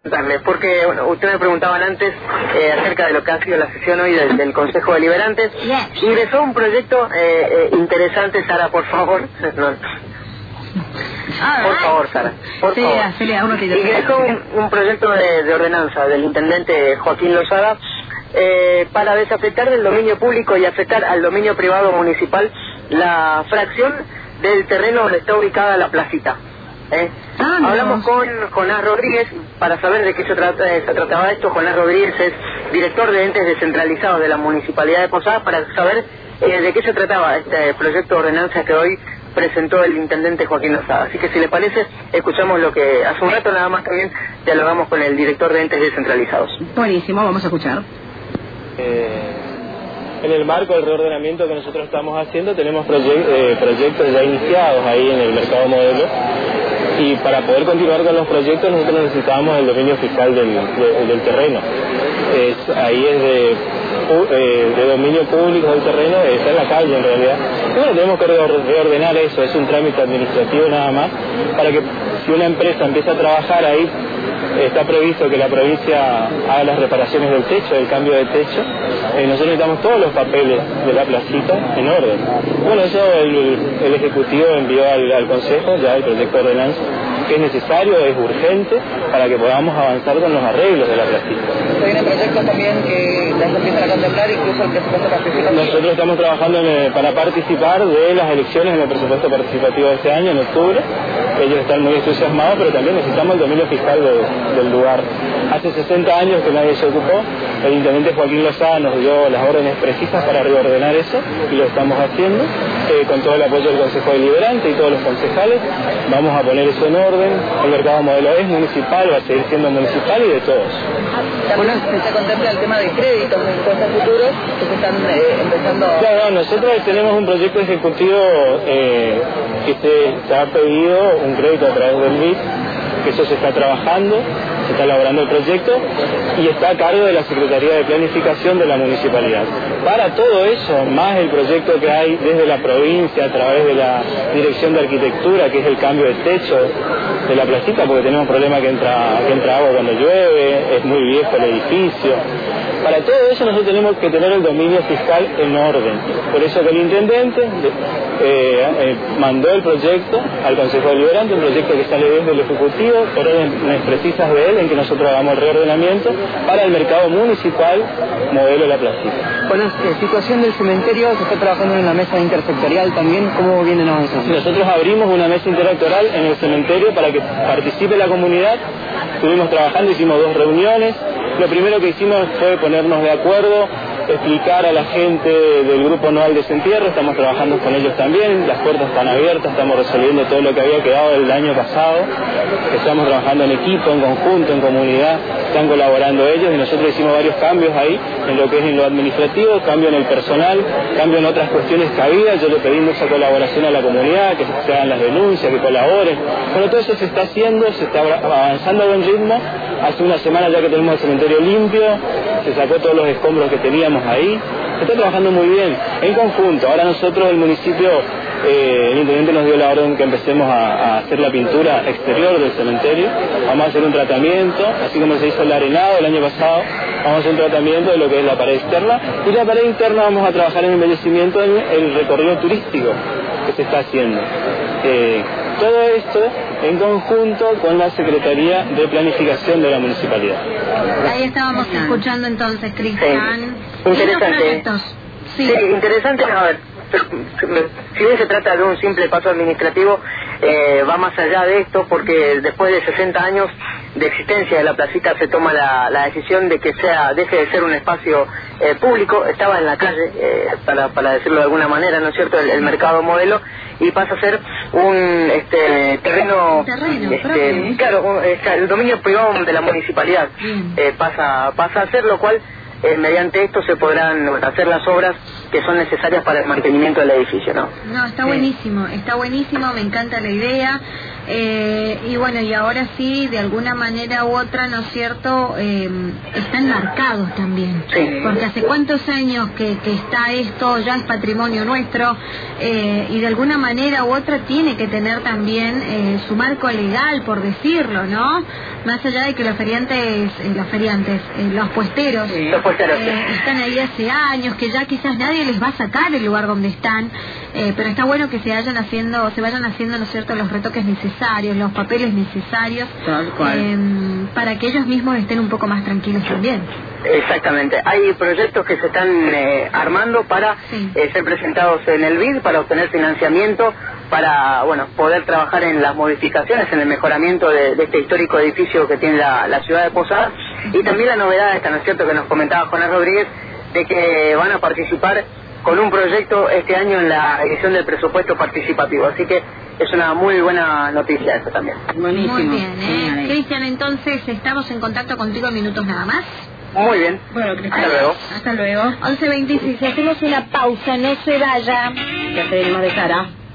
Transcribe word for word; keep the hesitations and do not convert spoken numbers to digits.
Porque bueno, ustedes me preguntaban antes eh, acerca de lo que ha sido la sesión hoy del, del Consejo Deliberante. Yes. Ingresó un proyecto eh, eh, interesante, Sara, por favor. No. Por favor, Sara, por sí, favor. Celia, uno te Ingresó un, un proyecto de, de ordenanza del intendente Joaquín Lozada eh, para desafectar del dominio público y afectar al dominio privado municipal la fracción del terreno donde está ubicada la placita. ¿Eh? Ah, no. Hablamos con Jonás Rodríguez para saber de qué se, trata, se trataba esto. Jonás Rodríguez es director de entes descentralizados de la Municipalidad de Posadas, para saber eh, de qué se trataba este proyecto de ordenanza que hoy presentó el intendente Joaquín Lozada. Así que si le parece, escuchamos lo que hace un rato nada más también dialogamos con el director de entes descentralizados. Buenísimo, vamos a escuchar. Eh... En el marco del reordenamiento que nosotros estamos haciendo, tenemos proye eh, proyectos ya iniciados ahí en el mercado modelo, y para poder continuar con los proyectos nosotros necesitamos el dominio fiscal del, de, del terreno. Es, ahí es de, eh, de dominio público del terreno, está en la calle en realidad. Y bueno, tenemos que reordenar eso, es un trámite administrativo nada más, para que si una empresa empieza a trabajar ahí, está previsto que la provincia haga las reparaciones del techo, el cambio de techo. Eh, nosotros necesitamos todos los papeles de la placita en orden. Bueno, eso el, el Ejecutivo envió al, al Consejo ya el proyecto de ordenanza, que es necesario, es urgente, para que podamos avanzar con los arreglos de la placita. ¿Se vienen proyectos también que ya se empiezan a contemplar, incluso el presupuesto participativo? Nosotros estamos trabajando en, para participar de las elecciones en el presupuesto participativo de este año, en octubre. Ellos están muy entusiasmados, pero también necesitamos el dominio fiscal de, del lugar. Hace sesenta años que nadie se ocupó, el intendente Joaquín Lozada nos dio las órdenes precisas para reordenar eso, y lo estamos haciendo, eh, con todo el apoyo del Consejo Deliberante y todos los concejales. Vamos a poner eso en orden. El mercado modelo es municipal, va a seguir siendo municipal y de todos. También se contempla el tema de créditos de impuestos futuros que se están eh, empezando. Claro, nosotros tenemos un proyecto ejecutivo eh, que se, se ha pedido un crédito a través del B I D, que eso se está trabajando, se está elaborando el proyecto y está a cargo de la Secretaría de Planificación de la Municipalidad. Para todo eso, más el proyecto que hay desde la provincia a través de la Dirección de Arquitectura, que es el cambio de techo de la placita, porque tenemos un problema que entra, que entra agua cuando llueve, es muy viejo el edificio. Para todo eso nosotros tenemos que tener el dominio fiscal en orden. Por eso que el intendente eh, eh, mandó el proyecto al Consejo Deliberante, un proyecto que sale desde el Ejecutivo, por órdenes precisas de él, en que nosotros hagamos el reordenamiento para el mercado municipal modelo La Placita. Bueno, la situación del cementerio, se está trabajando en la mesa intersectorial también, ¿cómo vienen avanzando? Nosotros abrimos una mesa intersectorial en el cementerio para que participe la comunidad. Estuvimos trabajando, hicimos dos reuniones. Lo primero que hicimos fue ponernos de acuerdo, explicar a la gente del grupo anual de desentierro, estamos trabajando con ellos también, las puertas están abiertas, estamos resolviendo todo lo que había quedado el año pasado, estamos trabajando en equipo, en conjunto, en comunidad, están colaborando ellos y nosotros hicimos varios cambios ahí, en lo que es en lo administrativo, cambio en el personal, cambio en otras cuestiones que había. Yo le pedí mucha colaboración a la comunidad, que se hagan las denuncias, que colaboren. Bueno, todo eso se está haciendo, se está avanzando a buen ritmo. Hace una semana ya que tenemos el cementerio limpio, se sacó todos los escombros que teníamos ahí, se está trabajando muy bien, en conjunto. Ahora nosotros, el municipio, eh, el intendente nos dio la orden que empecemos a, a hacer la pintura exterior del cementerio. Vamos a hacer un tratamiento, así como se hizo el arenado el año pasado, vamos a hacer un tratamiento de lo que es la pared externa, y la pared interna vamos a trabajar en embellecimiento en el recorrido turístico que se está haciendo. Eh, todo esto en conjunto con la Secretaría de Planificación de la Municipalidad. Ahí estábamos escuchando entonces, Cristian. Sí. Interesante. Sí. Sí, interesante. A ver, si bien se trata de un simple paso administrativo, eh, va más allá de esto, porque después de sesenta años de existencia de la placita se toma la, la decisión de que sea deje de ser un espacio eh, público. Estaba en la calle, eh, para, para decirlo de alguna manera, ¿no es cierto?, el, el mercado modelo, y pasa a ser un este terreno, terreno este, claro, un, el dominio privado de la municipalidad, eh, pasa pasa a ser, lo cual eh, mediante esto se podrán hacer las obras que son necesarias para el mantenimiento del edificio, ¿no? No, está buenísimo, está buenísimo, me encanta la idea. Eh, y bueno, y ahora sí, de alguna manera u otra, ¿no es cierto?, eh, están marcados también. Sí. Porque hace cuántos años que, que está esto, ya es patrimonio nuestro, eh, y de alguna manera u otra tiene que tener también eh, su marco legal, por decirlo, ¿no? Más allá de que los feriantes, eh, los feriantes, eh, los puesteros, sí, los puesteros eh, sí. están ahí hace años, que ya quizás nadie les va a sacar el lugar donde están, eh, pero está bueno que se vayan haciendo, se vayan haciendo, ¿no es cierto?, los retoques necesarios, los papeles necesarios, eh, para que ellos mismos estén un poco más tranquilos también. Exactamente, hay proyectos que se están eh, armando para sí. eh, ser presentados en el B I D, para obtener financiamiento, para bueno poder trabajar en las modificaciones, en el mejoramiento de, de este histórico edificio que tiene la, la ciudad de Posadas. Y también la novedad esta, ¿no es cierto?, que nos comentaba Jonás Rodríguez, de que van a participar con un proyecto este año en la edición del presupuesto participativo, así que es una muy buena noticia eso también. Buenísimo. Muy bien, ¿eh? Cristian, entonces estamos en contacto contigo en minutos nada más. Muy bien. Bueno, Cristian, hasta luego. Hasta luego. once veintiséis, hacemos una pausa, no se vaya. Ya tenemos de cara.